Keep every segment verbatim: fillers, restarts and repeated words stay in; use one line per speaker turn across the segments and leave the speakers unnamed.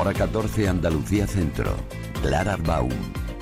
Hora catorce, Andalucía Centro. Clara Arbaum.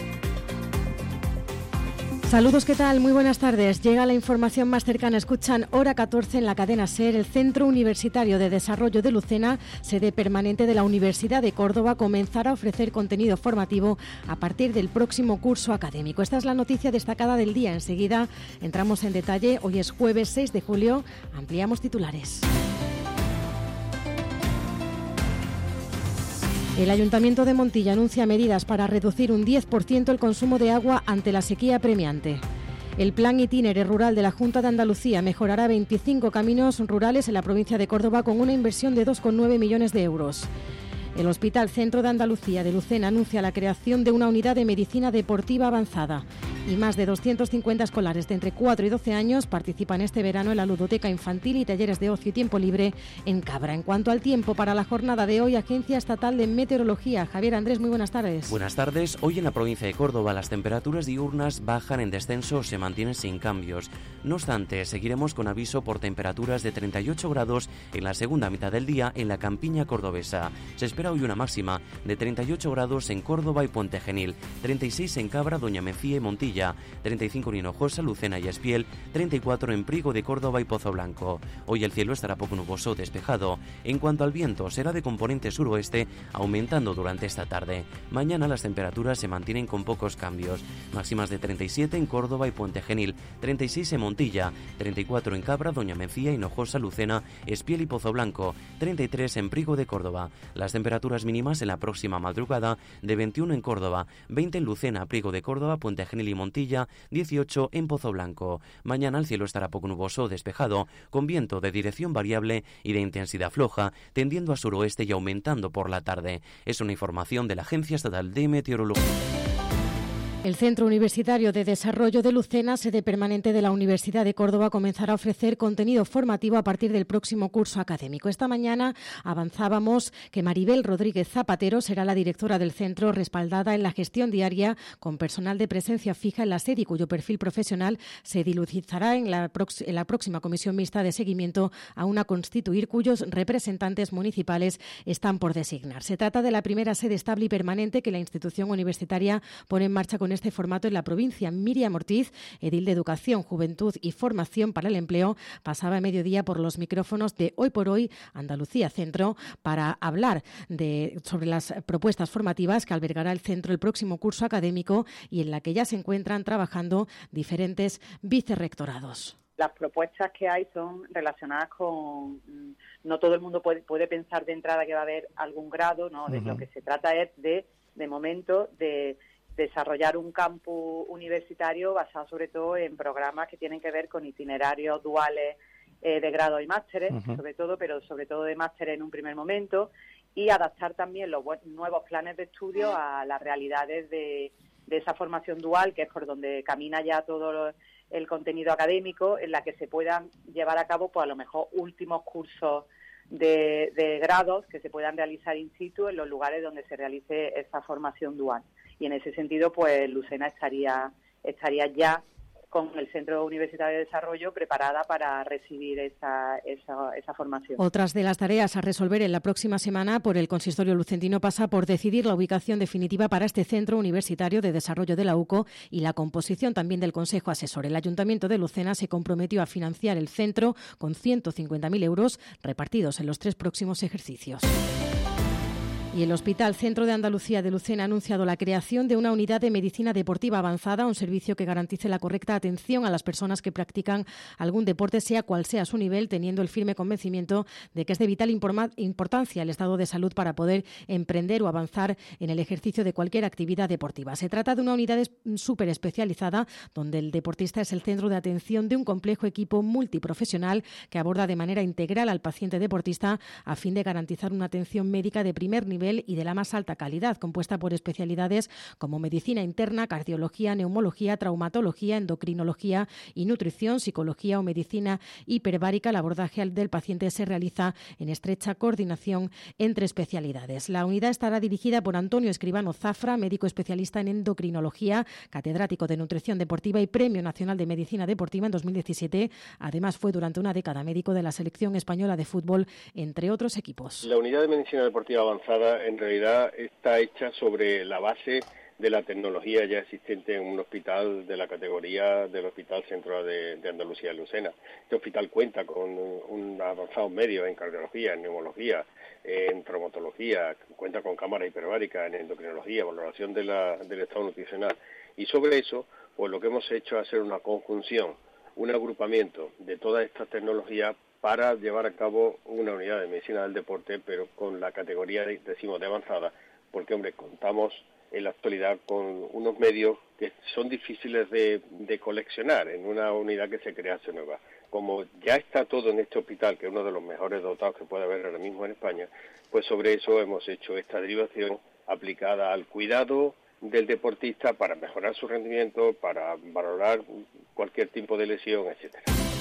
Saludos, ¿qué tal? Muy buenas tardes. Llega la información más cercana. Escuchan Hora catorce en la cadena SER. El Centro Universitario de Desarrollo de Lucena, sede permanente de la Universidad de Córdoba, comenzará a ofrecer contenido formativo a partir del próximo curso académico. Esta es la noticia destacada del día. Enseguida entramos en detalle. Hoy es jueves seis de julio. Ampliamos titulares. El Ayuntamiento de Montilla anuncia medidas para reducir un diez por ciento el consumo de agua ante la sequía apremiante. El Plan Itinere Rural de la Junta de Andalucía mejorará veinticinco caminos rurales en la provincia de Córdoba con una inversión de dos coma nueve millones de euros. El Hospital Centro de Andalucía de Lucena anuncia la creación de una unidad de medicina deportiva avanzada. Y más de doscientos cincuenta escolares de entre cuatro y doce años participan este verano en la ludoteca infantil y talleres de ocio y tiempo libre en Cabra. En cuanto al tiempo, para la jornada de hoy, Agencia Estatal de Meteorología. Javier Andrés, muy buenas tardes.
Buenas tardes. Hoy en la provincia de Córdoba las temperaturas diurnas bajan en descenso o se mantienen sin cambios. No obstante, seguiremos con aviso por temperaturas de treinta y ocho grados en la segunda mitad del día en la campiña cordobesa. Se espera hoy una máxima de treinta y ocho grados en Córdoba y Puente Genil, treinta y seis en Cabra, Doña Mencía y Montilla, treinta y cinco en Hinojosa, Lucena y Espiel, treinta y cuatro en Priego de Córdoba y Pozo Blanco. Hoy el cielo estará poco nuboso, despejado. En cuanto al viento, será de componente suroeste, aumentando durante esta tarde. Mañana las temperaturas se mantienen con pocos cambios. Máximas de treinta y siete en Córdoba y Puente Genil, treinta y seis en Montilla, treinta y cuatro en Cabra, Doña Mencía, Hinojosa, Lucena, Espiel y Pozo Blanco, treinta y tres en Priego de Córdoba. Las temperaturas mínimas en la próxima madrugada de veintiuno en Córdoba, veinte en Lucena, Priego de Córdoba, Puente Genil y Montilla, dieciocho en Pozo Blanco. Mañana el cielo estará poco nuboso, despejado, con viento de dirección variable y de intensidad floja, tendiendo a suroeste y aumentando por la tarde. Es una información de la Agencia Estatal de Meteorología.
El Centro Universitario de Desarrollo de Lucena, sede permanente de la Universidad de Córdoba, comenzará a ofrecer contenido formativo a partir del próximo curso académico. Esta mañana avanzábamos que Maribel Rodríguez Zapatero será la directora del centro, respaldada en la gestión diaria con personal de presencia fija en la sede y cuyo perfil profesional se dilucidará en la, prox- en la próxima comisión mixta de seguimiento aún a constituir, cuyos representantes municipales están por designar. Se trata de la primera sede estable y permanente que la institución universitaria pone en marcha con este formato en la provincia. Miriam Ortiz, edil de Educación, Juventud y Formación para el Empleo, pasaba a mediodía por los micrófonos de Hoy por Hoy Andalucía Centro para hablar de, sobre las propuestas formativas que albergará el centro el próximo curso académico y en la que ya se encuentran trabajando diferentes vicerrectorados.
Las propuestas que hay son relacionadas con... No todo el mundo puede, puede pensar de entrada que va a haber algún grado, ¿no? De uh-huh. Lo que se trata es de, de momento, de desarrollar un campus universitario basado sobre todo en programas que tienen que ver con itinerarios duales eh, de grado y másteres, uh-huh. sobre todo, pero sobre todo de másteres en un primer momento, y adaptar también los nuevos planes de estudio a las realidades de, de esa formación dual, que es por donde camina ya todo lo, el contenido académico, en la que se puedan llevar a cabo, pues a lo mejor, últimos cursos de, de grados que se puedan realizar in situ en los lugares donde se realice esa formación dual. Y en ese sentido, pues Lucena estaría estaría ya con el Centro Universitario de Desarrollo preparada para recibir esa, esa, esa formación.
Otras de las tareas a resolver en la próxima semana por el Consistorio lucentino pasa por decidir la ubicación definitiva para este Centro Universitario de Desarrollo de la U C O y la composición también del Consejo Asesor. El Ayuntamiento de Lucena se comprometió a financiar el centro con ciento cincuenta mil euros repartidos en los tres próximos ejercicios. Y el Hospital Centro de Andalucía de Lucena ha anunciado la creación de una unidad de medicina deportiva avanzada, un servicio que garantice la correcta atención a las personas que practican algún deporte, sea cual sea su nivel, teniendo el firme convencimiento de que es de vital importancia el estado de salud para poder emprender o avanzar en el ejercicio de cualquier actividad deportiva. Se trata de una unidad súper especializada donde el deportista es el centro de atención de un complejo equipo multiprofesional que aborda de manera integral al paciente deportista a fin de garantizar una atención médica de primer nivel y de la más alta calidad, compuesta por especialidades como medicina interna, cardiología, neumología, traumatología, endocrinología y nutrición, psicología o medicina hiperbárica. El abordaje del paciente se realiza en estrecha coordinación entre especialidades. La unidad estará dirigida por Antonio Escribano Zafra, médico especialista en endocrinología, catedrático de nutrición deportiva y Premio Nacional de Medicina Deportiva en dos mil diecisiete. Además, fue durante una década médico de la selección española de fútbol, entre otros equipos.
La unidad de medicina deportiva avanzada está, en realidad está hecha sobre la base de la tecnología ya existente en un hospital de la categoría del Hospital Central de, de Andalucía de Lucena. Este hospital cuenta con un, un avanzado medio en cardiología, en neumología, en traumatología, cuenta con cámara hiperbárica, en endocrinología, valoración de la, del estado nutricional. Y sobre eso, pues lo que hemos hecho es hacer una conjunción, un agrupamiento de todas estas tecnologías para llevar a cabo una unidad de medicina del deporte, pero con la categoría, de, decimos, de avanzada, porque, hombre, contamos en la actualidad con unos medios que son difíciles de, de coleccionar en una unidad que se crease nueva. Como ya está todo en este hospital, que es uno de los mejores dotados que puede haber ahora mismo en España, pues sobre eso hemos hecho esta derivación aplicada al cuidado del deportista para mejorar su rendimiento, para valorar cualquier tipo de lesión, etcétera.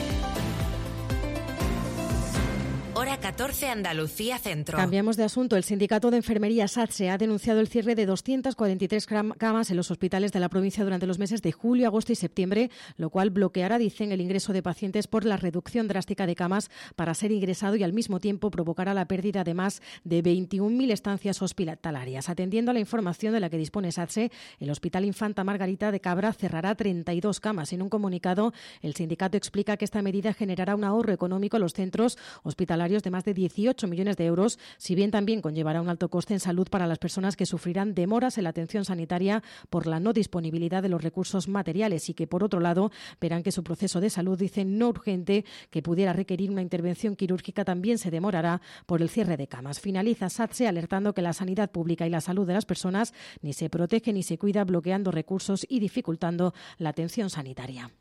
Hora catorce, Andalucía Centro.
Cambiamos de asunto. El sindicato de enfermería SATSE ha denunciado el cierre de doscientas cuarenta y tres camas en los hospitales de la provincia durante los meses de julio, agosto y septiembre, lo cual bloqueará, dicen, el ingreso de pacientes por la reducción drástica de camas para ser ingresado y al mismo tiempo provocará la pérdida de más de veintiún mil estancias hospitalarias. Atendiendo a la información de la que dispone SATSE, el Hospital Infanta Margarita de Cabra cerrará treinta y dos camas. En un comunicado, el sindicato explica que esta medida generará un ahorro económico a los centros hospitalarios de más de dieciocho millones de euros, si bien también conllevará un alto coste en salud para las personas que sufrirán demoras en la atención sanitaria por la no disponibilidad de los recursos materiales y que, por otro lado, verán que su proceso de salud, dicen, no urgente, que pudiera requerir una intervención quirúrgica, también se demorará por el cierre de camas. Finaliza SATSE alertando que la sanidad pública y la salud de las personas ni se protege ni se cuida, bloqueando recursos y dificultando la atención sanitaria.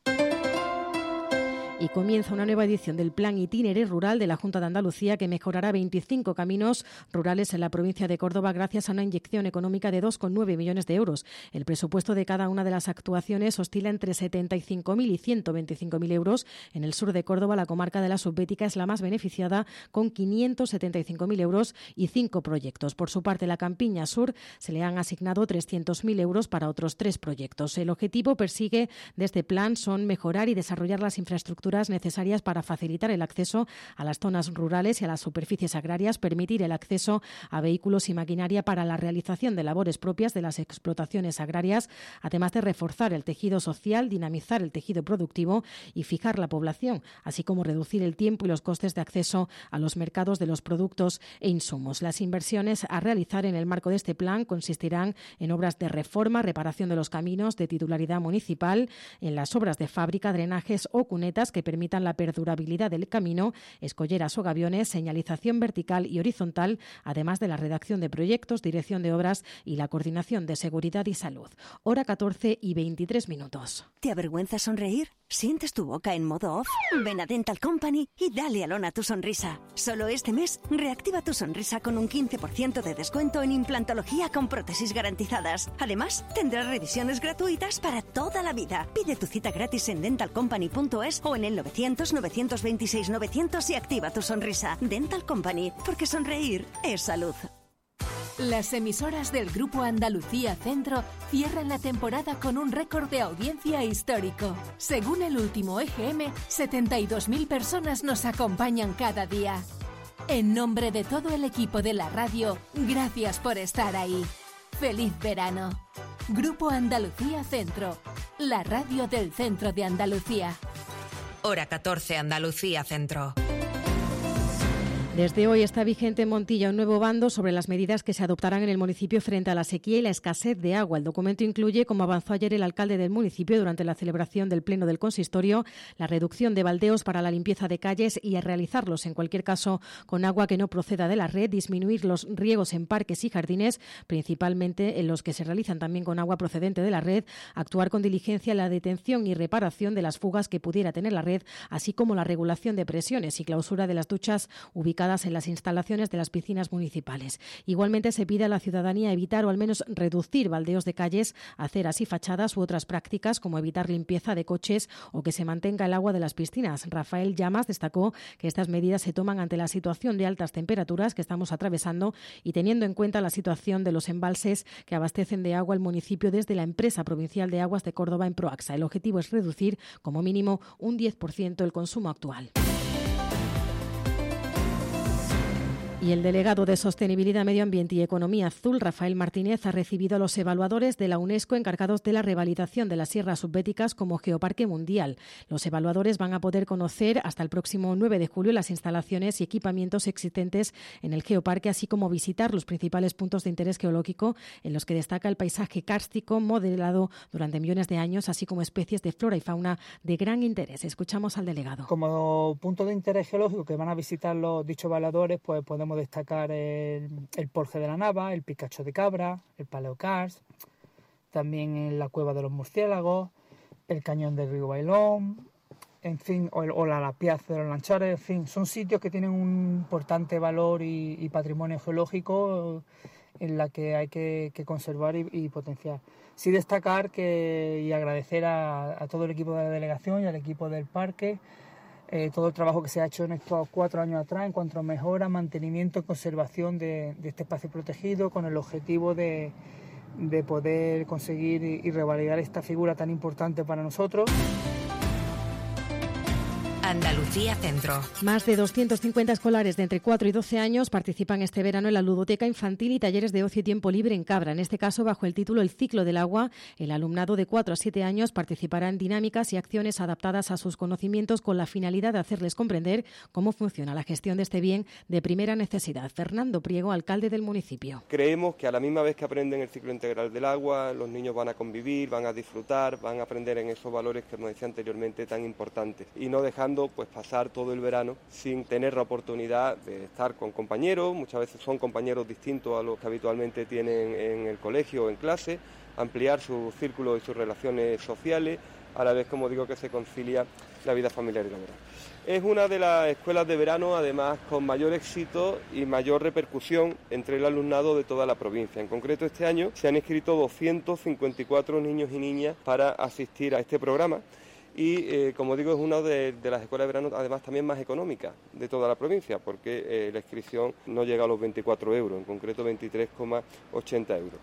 Y comienza una nueva edición del Plan Itinere Rural de la Junta de Andalucía, que mejorará veinticinco caminos rurales en la provincia de Córdoba gracias a una inyección económica de dos coma nueve millones de euros. El presupuesto de cada una de las actuaciones oscila entre setenta y cinco mil y ciento veinticinco mil euros. En el sur de Córdoba, la comarca de la Subbética es la más beneficiada, con quinientos setenta y cinco mil euros y cinco proyectos. Por su parte, la Campiña Sur se le han asignado trescientos mil euros para otros tres proyectos. El objetivo persigue de este plan son mejorar y desarrollar las infraestructuras necesarias para facilitar el acceso a las zonas rurales y a las superficies agrarias, permitir el acceso a vehículos y maquinaria para la realización de labores propias de las explotaciones agrarias, además de reforzar el tejido social, dinamizar el tejido productivo y fijar la población, así como reducir el tiempo y los costes de acceso a los mercados de los productos e insumos. Las inversiones a realizar en el marco de este plan consistirán en obras de reforma, reparación de los caminos de titularidad municipal, en las obras de fábrica, drenajes o cunetas que permitan la perdurabilidad del camino, escolleras o gaviones, señalización vertical y horizontal, además de la redacción de proyectos, dirección de obras y la coordinación de seguridad y salud. Hora catorce y veintitrés minutos.
¿Te avergüenza sonreír? ¿Sientes tu boca en modo off? Ven a Dental Company y dale alón a tu sonrisa. Solo este mes, reactiva tu sonrisa con un quince por ciento de descuento en implantología con prótesis garantizadas. Además, tendrás revisiones gratuitas para toda la vida. Pide tu cita gratis en dental company punto es o en el novecientos, novecientos veintiséis, novecientos y activa tu sonrisa. Dental Company, porque sonreír es salud.
Las emisoras del Grupo Andalucía Centro cierran la temporada con un récord de audiencia histórico. Según el último E G M, setenta y dos mil personas nos acompañan cada día. En nombre de todo el equipo de la radio, gracias por estar ahí. ¡Feliz verano! Grupo Andalucía Centro, la radio del centro de Andalucía.
Hora catorce, Andalucía Centro.
Desde hoy está vigente en Montilla un nuevo bando sobre las medidas que se adoptarán en el municipio frente a la sequía y la escasez de agua. El documento incluye, como avanzó ayer el alcalde del municipio durante la celebración del pleno del consistorio, la reducción de baldeos para la limpieza de calles y a realizarlos, en cualquier caso, con agua que no proceda de la red, disminuir los riegos en parques y jardines, principalmente en los que se realizan también con agua procedente de la red, actuar con diligencia en la detención y reparación de las fugas que pudiera tener la red, así como la regulación de presiones y clausura de las duchas ubicadas en las instalaciones de las piscinas municipales. Igualmente se pide a la ciudadanía evitar o al menos reducir baldeos de calles, aceras y fachadas u otras prácticas como evitar limpieza de coches o que se mantenga el agua de las piscinas. Rafael Llamas destacó que estas medidas se toman ante la situación de altas temperaturas que estamos atravesando y teniendo en cuenta la situación de los embalses que abastecen de agua al municipio desde la empresa provincial de aguas de Córdoba en Proaxa. El objetivo es reducir como mínimo un diez por ciento el consumo actual. Y el delegado de Sostenibilidad, Medio Ambiente y Economía Azul, Rafael Martínez, ha recibido a los evaluadores de la UNESCO encargados de la revalidación de las sierras subbéticas como geoparque mundial. Los evaluadores van a poder conocer hasta el próximo nueve de julio las instalaciones y equipamientos existentes en el geoparque, así como visitar los principales puntos de interés geológico en los que destaca el paisaje kárstico modelado durante millones de años, así como especies de flora y fauna de gran interés. Escuchamos al delegado.
Como punto de interés geológico que van a visitar los dichos evaluadores, pues podemos destacar el, el Porje de la Nava, el Picacho de Cabra, el Paleocars, también en la Cueva de los Murciélagos, el Cañón del Río Bailón, en fin, o, o la, la Piazza de los Lanchares, en fin, son sitios que tienen un importante valor y, y patrimonio geológico en la que hay que, que conservar y, y potenciar. Sí destacar que, y agradecer a, a todo el equipo de la delegación y al equipo del parque, Eh, todo el trabajo que se ha hecho en estos cuatro años atrás en cuanto a mejora, mantenimiento y conservación de, de este espacio protegido, con el objetivo de, de poder conseguir y, y revalidar esta figura tan importante para nosotros.
Andalucía Centro.
Más de doscientos cincuenta escolares de entre cuatro y doce años participan este verano en la ludoteca infantil y talleres de ocio y tiempo libre en Cabra. En este caso, bajo el título El ciclo del agua, el alumnado de cuatro a siete años participará en dinámicas y acciones adaptadas a sus conocimientos con la finalidad de hacerles comprender cómo funciona la gestión de este bien de primera necesidad. Fernando Priego, alcalde del municipio.
Creemos que a la misma vez que aprenden el ciclo integral del agua, los niños van a convivir, van a disfrutar, van a aprender en esos valores que, como decía anteriormente, tan importantes, y no dejando pues pasar todo el verano sin tener la oportunidad de estar con compañeros. Muchas veces son compañeros distintos a los que habitualmente tienen en el colegio o en clase, ampliar sus círculos y sus relaciones sociales, a la vez, como digo, que se concilia la vida familiar y laboral. Es una de las escuelas de verano, además, con mayor éxito y mayor repercusión entre el alumnado de toda la provincia. En concreto, este año se han inscrito doscientos cincuenta y cuatro niños y niñas para asistir a este programa. Y, eh, como digo, es una de, de las escuelas de verano, además, también más económicas de toda la provincia, porque eh, la inscripción no llega a los veinticuatro euros, en concreto veintitrés coma ochenta euros.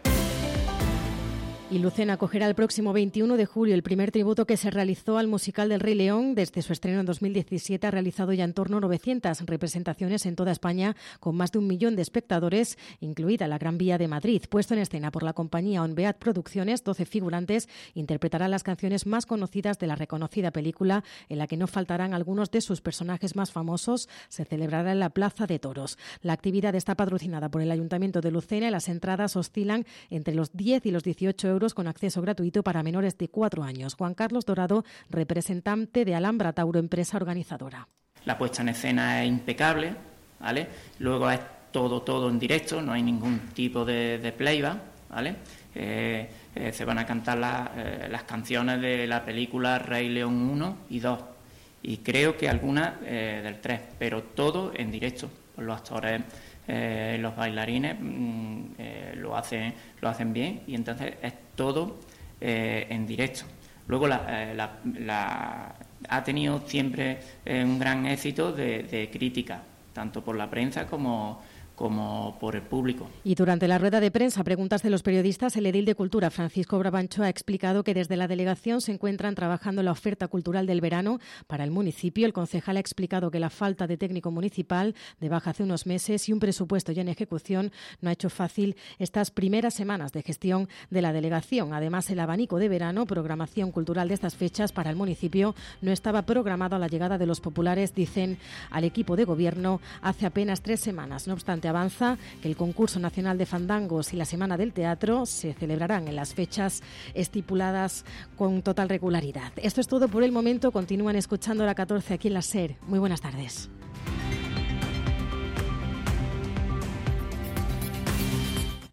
Y Lucena acogerá el próximo veintiuno de julio el primer tributo que se realizó al musical del Rey León. Desde su estreno en dos mil diecisiete ha realizado ya en torno a novecientas representaciones en toda España, con más de un millón de espectadores, incluida la Gran Vía de Madrid. Puesto en escena por la compañía Onbeat Producciones, doce figurantes interpretarán las canciones más conocidas de la reconocida película, en la que no faltarán algunos de sus personajes más famosos. Se celebrará en la Plaza de Toros. La actividad está patrocinada por el Ayuntamiento de Lucena y las entradas oscilan entre los diez y los dieciocho euros, con acceso gratuito para menores de cuatro años. Juan Carlos Dorado, representante de Alhambra Tauro, empresa organizadora.
La puesta en escena es impecable, ¿vale? Luego es todo, todo en directo, no hay ningún tipo de, de playback, ¿vale? Eh, eh, se van a cantar la, eh, las canciones de la película Rey León uno y dos, y creo que algunas eh, del tres, pero todo en directo. Los actores, eh, los bailarines mm, eh, lo hacen lo hacen bien, y entonces es todo eh, en directo. Luego la, eh, la, la, ha tenido siempre eh, un gran éxito de, de crítica, tanto por la prensa como como por el público.
Y durante la rueda de prensa, preguntas de los periodistas, el edil de Cultura, Francisco Brabancho, ha explicado que desde la delegación se encuentran trabajando en la oferta cultural del verano para el municipio. El concejal ha explicado que la falta de técnico municipal, de baja hace unos meses, y un presupuesto ya en ejecución no ha hecho fácil estas primeras semanas de gestión de la delegación. Además, el abanico de verano, programación cultural de estas fechas para el municipio, no estaba programado a la llegada de los populares, dicen al equipo de gobierno, hace apenas tres semanas. No obstante, avanza que el concurso nacional de fandangos y la Semana del Teatro se celebrarán en las fechas estipuladas con total regularidad. Esto es todo por el momento. Continúan escuchando la catorce aquí en la SER. Muy buenas tardes.